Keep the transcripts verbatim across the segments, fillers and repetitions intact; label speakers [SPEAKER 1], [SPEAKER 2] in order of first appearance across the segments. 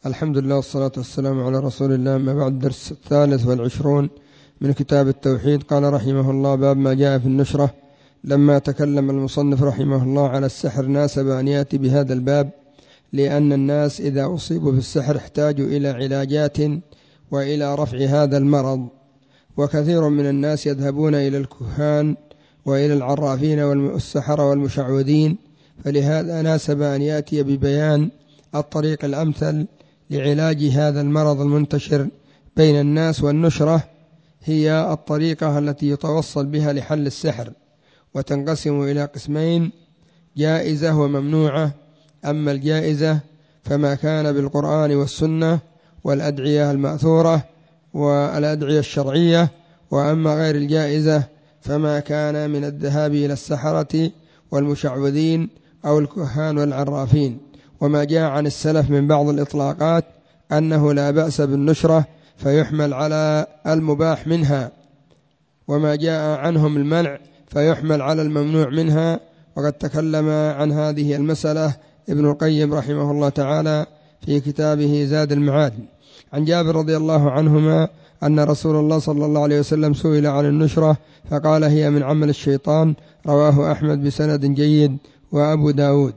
[SPEAKER 1] الحمد لله والصلاة والسلام على رسول الله. ما بعد الدرس الثالث والعشرون من كتاب التوحيد. قال رحمه الله: باب ما جاء في النشرة. لما تكلم المصنف رحمه الله على السحر ناسب أن يأتي بهذا الباب، لأن الناس إذا أصيبوا بالسحر احتاجوا إلى علاجات وإلى رفع هذا المرض، وكثير من الناس يذهبون إلى الكهان وإلى العرافين والسحرة والمشعوذين، فلهذا ناسب أن يأتي ببيان الطريق الأمثل لعلاج هذا المرض المنتشر بين الناس. والنشرة هي الطريقة التي يتوصل بها لحل السحر، وتنقسم إلى قسمين: جائزة وممنوعة. أما الجائزة فما كان بالقرآن والسنة والأدعية المأثورة والأدعية الشرعية، وأما غير الجائزة فما كان من الذهاب إلى السحرة والمشعوذين أو الكهان والعرافين. وما جاء عن السلف من بعض الإطلاقات أنه لا بأس بالنشرة فيحمل على المباح منها، وما جاء عنهم المنع فيحمل على الممنوع منها. وقد تكلم عن هذه المسألة ابن القيم رحمه الله تعالى في كتابه زاد المعاد. عن جابر رضي الله عنهما أن رسول الله صلى الله عليه وسلم سئل عن النشرة فقال: هي من عمل الشيطان. رواه أحمد بسند جيد وأبو داود.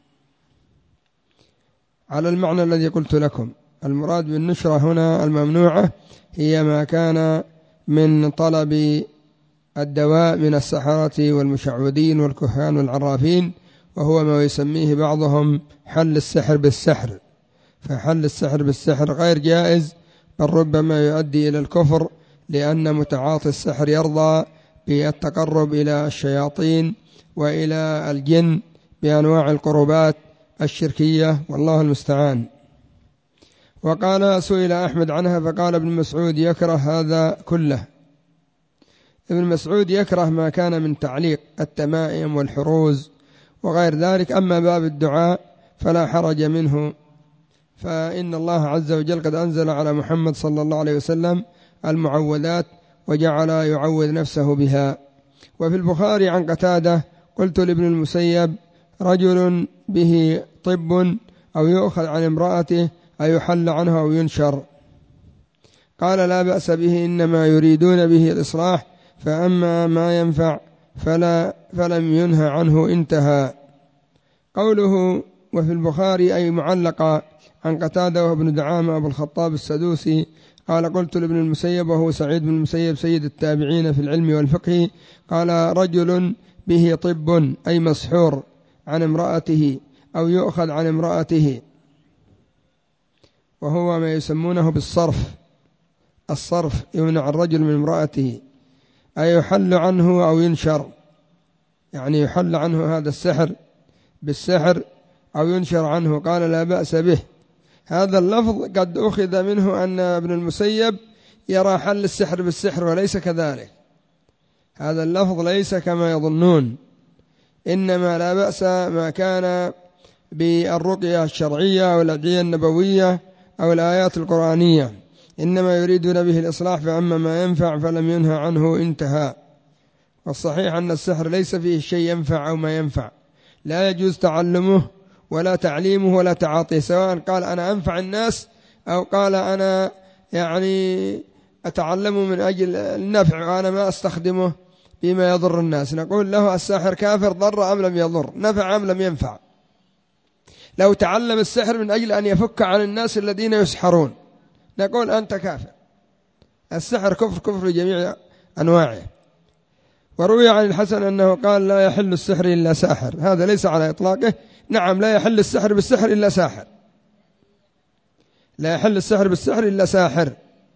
[SPEAKER 1] على المعنى الذي قلت لكم، المراد بالنشرة هنا الممنوعة هي ما كان من طلب الدواء من السحرة والمشعوذين والكهان والعرافين، وهو ما يسميه بعضهم حل السحر بالسحر. فحل السحر بالسحر غير جائز، بل ربما يؤدي إلى الكفر، لأن متعاطي السحر يرضى بالتقرب إلى الشياطين وإلى الجن بأنواع القربات الشركية، والله المستعان. وقال: سئل أحمد عنها فقال ابن مسعود: يكره هذا كله. ابن مسعود يكره ما كان من تعليق التمائم والحروز وغير ذلك. أما باب الدعاء فلا حرج منه، فإن الله عز وجل قد أنزل على محمد صلى الله عليه وسلم المعوذات وجعل يعوذ نفسه بها. وفي البخاري عن قتادة: قلت لابن المسيب: رجل به طب أو يؤخذ عن امرأته أيحل عنه أو ينشر؟ قال: لا بأس به، إنما يريدون به الإصلاح، فأما ما ينفع فلا فلم ينهى عنه، انتهى. قوله وفي البخاري أي معلقة عن قتادة وابن دعامة أبو الخطاب السدوسي قال: قلت لابن المسيب وهو سعيد بن المسيب سيد التابعين في العلم والفقه، قال: رجل به طب أي مسحور عن امرأته أو يؤخذ عن امرأته، وهو ما يسمونه بالصرف. الصرف يمنع الرجل من امرأته، أي يحل عنه أو ينشر، يعني يحل عنه هذا السحر بالسحر أو ينشر عنه. قال: لا بأس به. هذا اللفظ قد أخذ منه أن ابن المسيب يرى حل السحر بالسحر، وليس كذلك. هذا اللفظ ليس كما يظنون، إنما لا بأس ما كان بالرقية الشرعية أو الأدعية النبوية أو الآيات القرآنية، إنما يريدون به الإصلاح، فأما ما ينفع فلم ينهى عنه، انتهى. والصحيح أن السحر ليس فيه شيء ينفع أو ما ينفع، لا يجوز تعلمه ولا تعليمه ولا تعاطيه، سواء قال أنا أنفع الناس أو قال أنا يعني أتعلمه من أجل النفع وأنا ما أستخدمه بما يضر الناس. نقول له: الساحر كافر، ضر أم لم يضر، نفع أم لم ينفع؟ لو تعلم السحر من أجل أن يفك عن الناس الذين يسحرون نقول أنت كافر. السحر كفر، كفر جميع أنواعه. وروي عن الحسن أنه قال: لا يحل السحر إلا ساحر. هذا ليس على إطلاقه. نعم، لا يحل السحر بالسحر إلا ساحر، لا يحل السحر بالسحر إلا ساحر،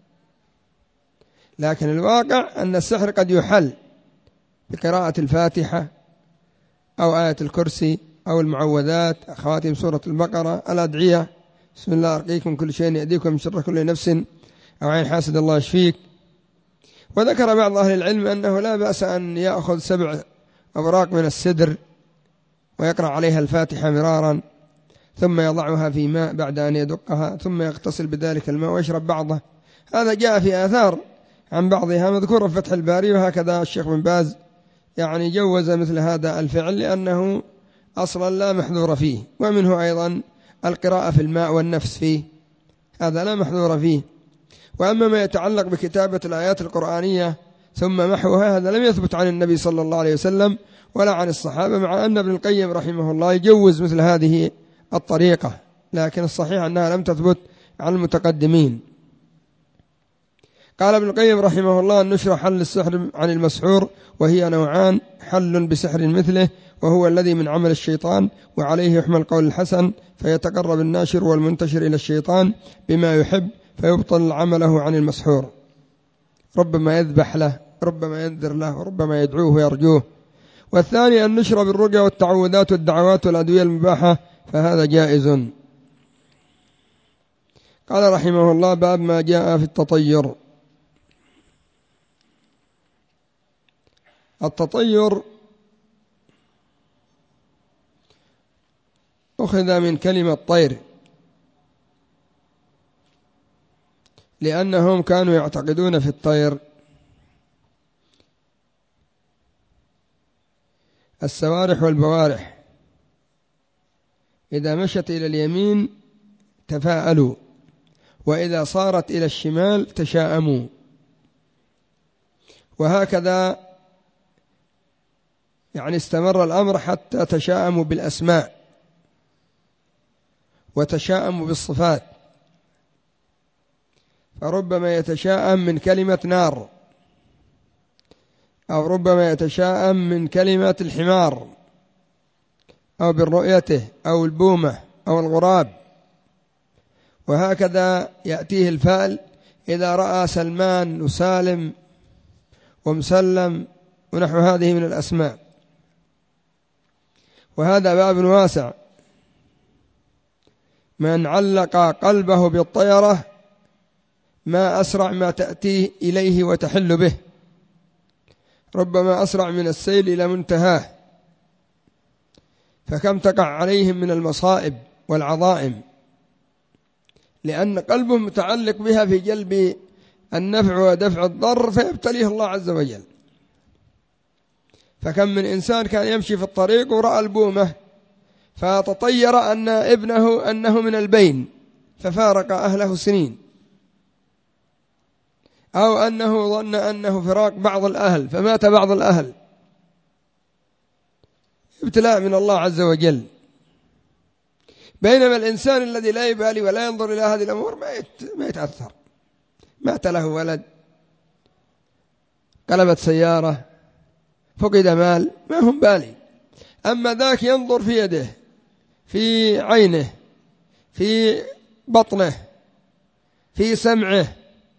[SPEAKER 1] لكن الواقع أن السحر قد يحل بقراءة الفاتحة أو آية الكرسي أو المعوذات، خواتم سورة البقرة، الأدعية: بسم الله أرقيكم كل شيء يأذيكم من شر كل نفس، أو عين حاسد الله يشفيك. وذكر بعض أهل العلم أنه لا بأس أن يأخذ سبع أوراق من السدر ويقرأ عليها الفاتحة مرارا، ثم يضعها في ماء بعد أن يدقها، ثم يغتسل بذلك الماء ويشرب بعضه. هذا جاء في آثار عن بعضها مذكورة في فتح الباري، وهكذا الشيخ بن باز يعني جوز مثل هذا الفعل لأنه أصلا لا محذور فيه. ومنه أيضا القراءة في الماء والنفس فيه، هذا لا محذور فيه. وأما ما يتعلق بكتابة الآيات القرآنية ثم محوها هذا لم يثبت عن النبي صلى الله عليه وسلم ولا عن الصحابة، مع أن ابن القيم رحمه الله يجوز مثل هذه الطريقة، لكن الصحيح أنها لم تثبت عن المتقدمين. قال ابن القيم رحمه الله: النشر حل السحر عن المسحور، وهي نوعان: حل بسحر مثله وهو الذي من عمل الشيطان، وعليه يحمل قول الحسن، فيتقرب الناشر والمنتشر إلى الشيطان بما يحب فيبطل عمله عن المسحور، ربما يذبح له، ربما ينذر له، ربما يدعوه ويرجوه. والثاني النشر بالرقى والتعوذات والدعوات والأدوية المباحة، فهذا جائز. قال رحمه الله: باب ما جاء في التطير. التطير أخذ من كلمة طير، لأنهم كانوا يعتقدون في الطير السوارح والبوارح، إذا مشت إلى اليمين تفاءلوا، وإذا صارت إلى الشمال تشاءموا، وهكذا يعني استمر الأمر حتى تشاءموا بالأسماء وتشاءموا بالصفات. فربما يتشاءم من كلمة نار، أو ربما يتشاءم من كلمة الحمار، أو بالرؤيته، أو البومة، أو الغراب. وهكذا يأتيه الفأل إذا رأى سلمان وسالم ومسلم ونحو هذه من الأسماء. وهذا باب واسع، من علق قلبه بالطيرة ما أسرع ما تأتيه إليه وتحل به، ربما أسرع من السيل إلى منتهاه، فكم تقع عليهم من المصائب والعظائم، لأن قلبه متعلق بها في جلب النفع ودفع الضر، فيبتليه الله عز وجل. فكم من إنسان كان يمشي في الطريق ورأى البومة فتطير أن ابنه أنه من البين ففارق أهله سنين، أو أنه ظن أنه فراق بعض الأهل فمات بعض الأهل، ابتلاء من الله عز وجل. بينما الإنسان الذي لا يبالي ولا ينظر إلى هذه الأمور ما يتأثر، مات له ولد، قلبت سيارة، فقد مال، ما هم بالي. أما ذاك ينظر في يده، في عينه، في بطنه، في سمعه،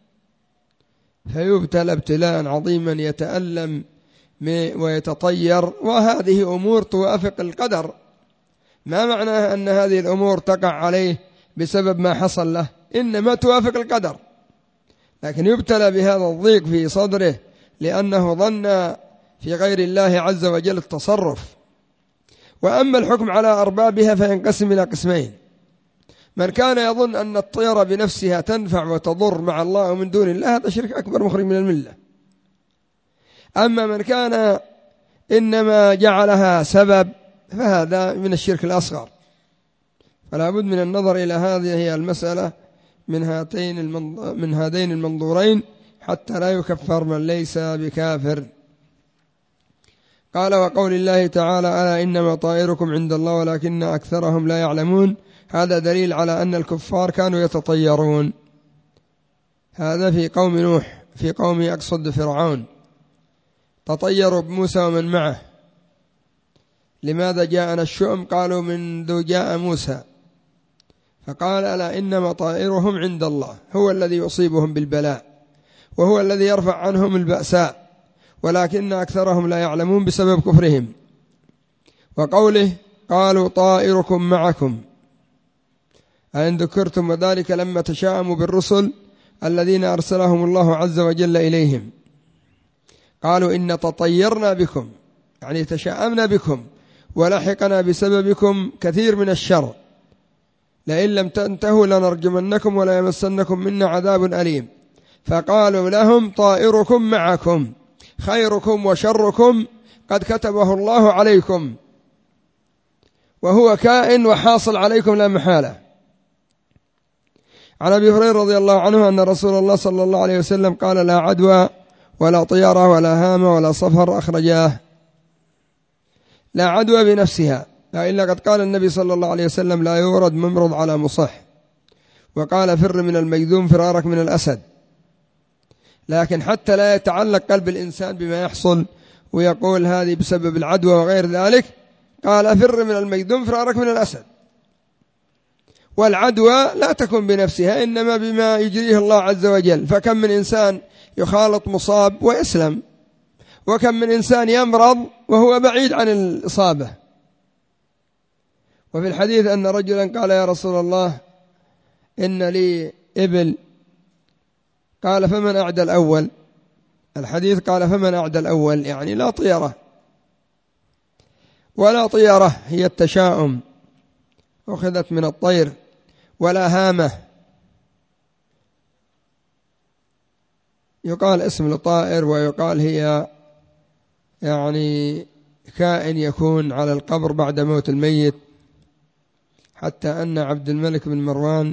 [SPEAKER 1] فيبتلى ابتلاء عظيما يتألم ويتطير. وهذه أمور توافق القدر، ما معناه أن هذه الأمور تقع عليه بسبب ما حصل له، إنما توافق القدر، لكن يبتلى بهذا الضيق في صدره لأنه ظن في غير الله عز وجل التصرف. وأما الحكم على أربابها فينقسم إلى قسمين: من كان يظن أن الطيرة بنفسها تنفع وتضر مع الله ومن دون الله، هذا شرك أكبر مخرج من الملة. أما من كان إنما جعلها سبب فهذا من الشرك الأصغر. فلا بد من النظر إلى هذه المسألة من هاتين من هذين المنظورين حتى لا يكفر من ليس بكافر. قال: وقول الله تعالى: ألا إنما طائركم عند الله ولكن أكثرهم لا يعلمون. هذا دليل على أن الكفار كانوا يتطيرون. هذا في قوم نوح، في قوم أقصد فرعون، تطيروا بموسى ومن معه. لماذا جاءنا الشؤم؟ قالوا منذ جاء موسى. فقال: ألا إنما طائرهم عند الله، هو الذي يصيبهم بالبلاء وهو الذي يرفع عنهم البأساء، ولكن أكثرهم لا يعلمون بسبب كفرهم. وقوله: قالوا طائركم معكم، أن ذكرتم، وذلك لما تشاءموا بالرسل الذين أرسلهم الله عز وجل إليهم. قالوا: إن تطيرنا بكم، يعني تشاءمنا بكم ولحقنا بسببكم كثير من الشر، لئن لم تنتهوا لنرجمنكم ولا يمسنكم منا عذاب أليم. فقالوا لهم: طائركم معكم، خيركم وشركم قد كتبه الله عليكم، وهو كائن وحاصل عليكم لا محالة. عن أبي هريرة رضي الله عنه أن رسول الله صلى الله عليه وسلم قال لا عدوى ولا طيرة ولا هامة ولا صفر أخرجاه. لا عدوى بنفسها، إلا قد قال النبي صلى الله عليه وسلم لا يورد ممرض على مصح، وقال فر من المجذوم فرارك من الأسد. لكن حتى لا يتعلق قلب الإنسان بما يحصل ويقول هذه بسبب العدوى وغير ذلك، قال فر من المجذوم فرارك من الأسد. والعدوى لا تكون بنفسها، إنما بما يجريه الله عز وجل. فكم من إنسان يخالط مصاب ويسلم، وكم من إنسان يمرض وهو بعيد عن الإصابة. وفي الحديث أن رجلا قال يا رسول الله إن لي إبل، قال فمن أعدى الأول؟ الحديث قال فمن أعدى الأول، يعني لا طيرة. ولا طيرة هي التشاؤم، أخذت من الطير. ولا هامة يقال اسم لطائر، ويقال هي يعني كائن يكون على القبر بعد موت الميت. حتى أن عبد الملك بن مروان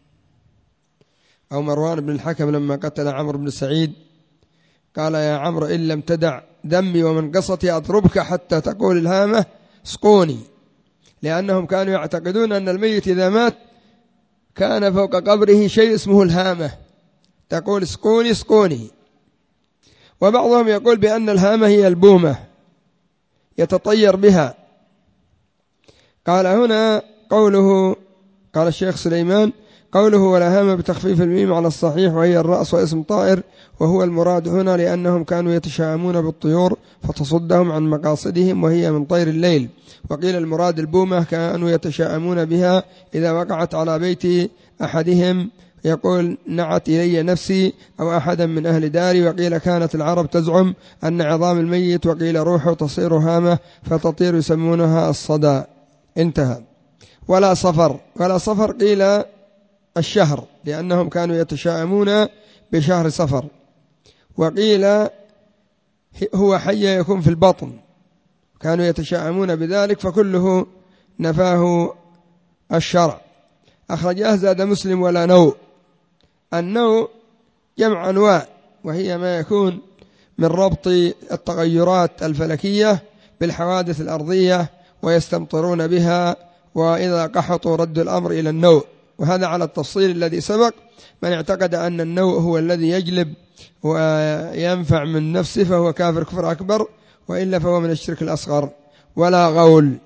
[SPEAKER 1] أو مروان بن الحكم لما قتل عمرو بن سعيد قال يا عمرو إن لم تدع دمي ومنقصتي أضربك حتى تقول الهامة اسقوني، لأنهم كانوا يعتقدون أن الميت إذا مات كان فوق قبره شيء اسمه الهامة، تقول اسقوني اسقوني. وبعضهم يقول بأن الهامة هي البومة يتطير بها. قال هنا قوله، قال الشيخ سليمان قوله ولا هامة بتخفيف الميم على الصحيح، وهي الرأس واسم طائر، وهو المراد هنا لأنهم كانوا يتشاءمون بالطيور فتصدهم عن مقاصدهم وهي من طير الليل. وقيل المراد البومة كانوا يتشاءمون بها إذا وقعت على بيت أحدهم يقول نعت إلي نفسي أو أحدا من أهل داري. وقيل كانت العرب تزعم أن عظام الميت وقيل روحه تصير هامة فتطير يسمونها الصدى. انتهى. ولا صفر، ولا صفر قيل الشهر لأنهم كانوا يتشاءمون بشهر صفر. وقيل هو حي يكون في البطن، كانوا يتشاءمون بذلك، فكله نفاه الشرع. أخرجاه زاد مسلم ولا نوء. النوء جمع أنواع، وهي ما يكون من ربط التغيرات الفلكية بالحوادث الأرضية ويستمطرون بها، وإذا قحطوا ردوا الأمر إلى النوء. وهذا على التفصيل الذي سبق. من اعتقد أن النوء هو الذي يجلب وينفع من نفسه فهو كافر كفر أكبر، وإلا فهو من الشرك الأصغر. ولا غول.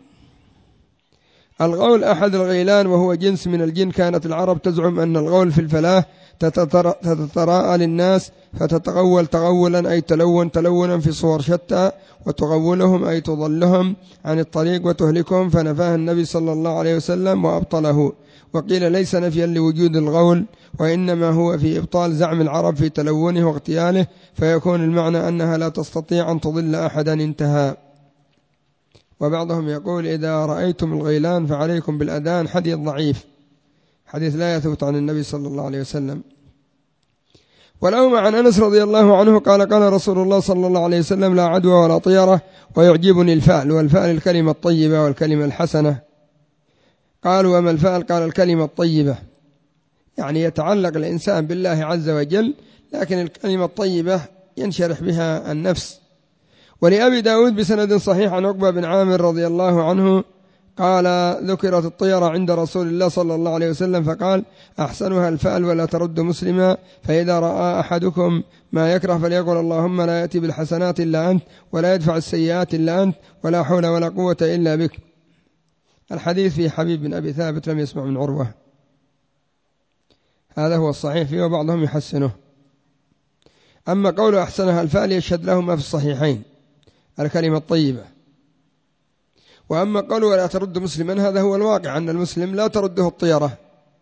[SPEAKER 1] الغول أحد الغيلان وهو جنس من الجن. كانت العرب تزعم أن الغول في الفلاة تتراءى للناس فتتغول تغولا أي تلون تلونا في صور شتى، وتغولهم أي تضلهم عن الطريق وتهلكهم، فنفاه النبي صلى الله عليه وسلم وأبطله. وقيل ليس نفيا لوجود الغول، وإنما هو في إبطال زعم العرب في تلونه واغتياله، فيكون المعنى أنها لا تستطيع أن تضل أحدا. انتهى. وبعضهم يقول إذا رأيتم الغيلان فعليكم بالأذان، حديث ضعيف، حديث لا يثبت عن النبي صلى الله عليه وسلم. ولهما عن أنس رضي الله عنه قال قال رسول الله صلى الله عليه وسلم لا عدوى ولا طيرة ويعجبني الفأل. والفأل الكلمة الطيبة والكلمة الحسنة. قالوا وما الفأل؟ قال الكلمة الطيبة، يعني يتعلق الإنسان بالله عز وجل، لكن الكلمة الطيبة ينشرح بها النفس. ولأبي داود بسند صحيح عن عقبة بن عامر رضي الله عنه قال ذكرت الطيرة عند رسول الله صلى الله عليه وسلم فقال أحسنها الفأل ولا ترد مسلما، فإذا رأى أحدكم ما يكره فليقل اللهم لا يأتي بالحسنات إلا أنت ولا يدفع السيئات إلا أنت ولا حول ولا قوة إلا بك. الحديث في حبيب بن أبي ثابت لم يسمع من عروة، هذا هو الصحيح فيه، وبعضهم يحسنه. أما قول أحسنها الفأل يشهد له ما في الصحيحين الكلمة الطيبة. وأما قول ولا ترد مسلما هذا هو الواقع، أن المسلم لا ترده الطيرة.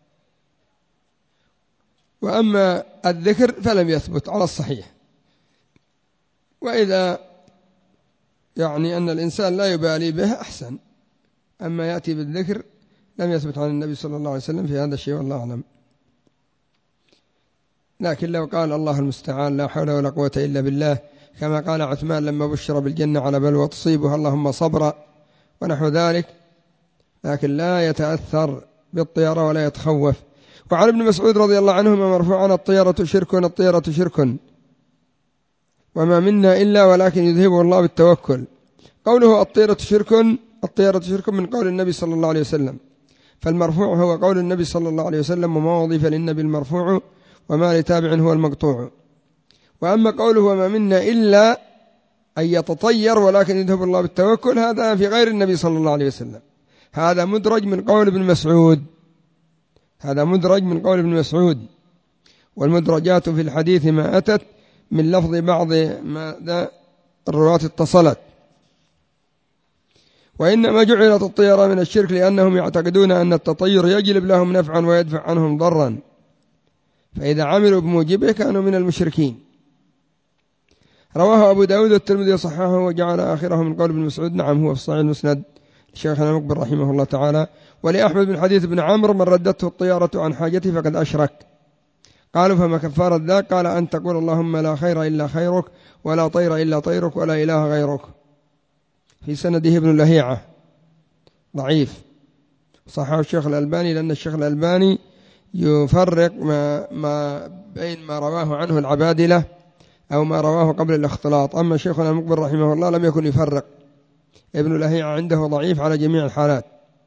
[SPEAKER 1] وأما الذكر فلم يثبت على الصحيح. وإذا يعني أن الإنسان لا يبالي به أحسن، أما يأتي بالذكر لم يثبت عن النبي صلى الله عليه وسلم في هذا الشيء والله أعلم. لكن لو قال الله المستعان لا حول ولا قوة إلا بالله، كما قال عثمان لما بشر بالجنة على بلوى تصيبها اللهم صبرا ونحو ذلك، لكن لا يتأثر بالطيرة ولا يتخوف. وعن ابن مسعود رضي الله عنهما مرفوعا: الطيرة شرك، الطيرة شرك، وما منا إلا ولكن يذهبه الله بالتوكل. قوله الطيرة شرك، الطيرة شرك من قول النبي صلى الله عليه وسلم، فالمرفوع هو قول النبي صلى الله عليه وسلم، وما وظيف للنبي المرفوع، وما لتابع هو المقطوع. وأما قوله وما منا إلا أن يتطير ولكن يذهب الله بالتوكل، هذا في غير النبي صلى الله عليه وسلم، هذا مدرج من قول ابن مسعود، هذا مدرج من قول ابن مسعود. والمدرجات في الحديث ما أتت من لفظ بعض ما الرواة اتصلت. وإنما جعلت الطيرة من الشرك لأنهم يعتقدون أن التطير يجلب لهم نفعا ويدفع عنهم ضرا، فإذا عملوا بموجبه كانوا من المشركين. رواه أبو داود والترمذي وصححه وجعل آخره من قول ابن مسعود. نعم، هو في صحيح المسند لشيخنا المقبل رحمه الله تعالى. ولأحمد بن حديث بن عمرو: من ردته الطيارة عن حاجته فقد أشرك. قالوا: فما كفارة ذاك؟ قال: أن تقول اللهم لا خير إلا خيرك، ولا طير إلا طيرك، ولا إله غيرك. في سنده ابن لهيعة ضعيف، صححه الشيخ الألباني، لأن الشيخ الألباني يفرق ما, ما بين ما رواه عنه العبادلة أو ما رواه قبل الاختلاط. أما شيخنا المقبل رحمه الله لم يكن يفرق، ابن لهيعة عنده ضعيف على جميع الحالات.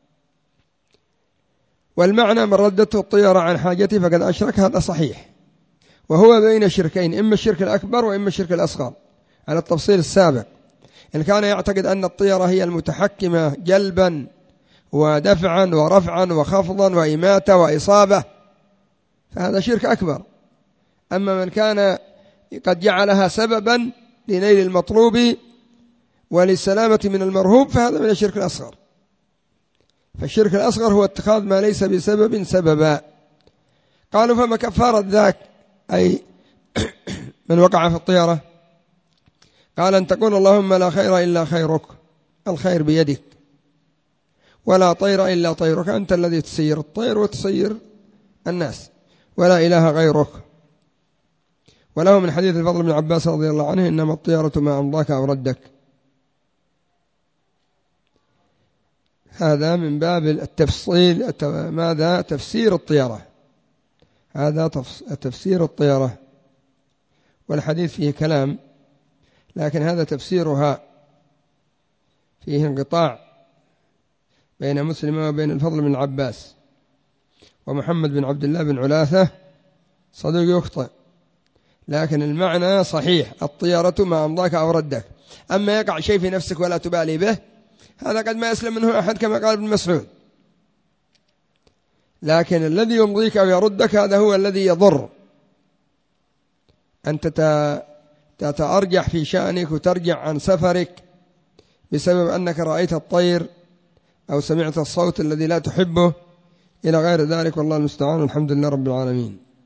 [SPEAKER 1] والمعنى: من ردته الطيرة عن حاجته فقد أشرك، هذا صحيح، وهو بين شركين، إما الشرك الأكبر وإما الشرك الأصغر، على التفصيل السابق. إن كان يعتقد أن الطيرة هي المتحكمة جلبا ودفعا ورفعا وخفضا وإماتة وإصابة، فهذا شرك أكبر. أما من كان قد جعلها سببا لنيل المطلوب وللسلامة من المرهوب، فهذا من الشرك الأصغر. فالشرك الأصغر هو اتخاذ ما ليس بسبب سببا. قالوا: فما كفارة ذاك؟ أي من وقع في الطيرة. قال: أن تقول اللهم لا خير إلا خيرك، الخير بيدك، ولا طير إلا طيرك، أنت الذي تسير الطير وتسير الناس، ولا إله غيرك. وله من حديث الفضل بن عباس رضي الله عنه: إنما الطيرة ما أمضاك أو ردك. هذا من باب التفصيل، ماذا تفسير الطيرة، هذا تفسير الطيرة، والحديث فيه كلام، لكن هذا تفسيرها، فيه انقطاع بين مسلم وبين الفضل بن العباس. ومحمد بن عبد الله بن علاثة صدوق يخطئ، لكن المعنى صحيح: الطيرة ما أمضاك أو ردك. أما يقع شيء في نفسك ولا تبالي به، هذا قد ما يسلم منه أحد كما قال ابن مسعود، لكن الذي يمضيك أو يردك هذا هو الذي يضر. أنت تتأرجح في شأنك وترجع عن سفرك بسبب أنك رأيت الطير أو سمعت الصوت الذي لا تحبه إلى غير ذلك، والله المستعان، والحمد لله رب العالمين.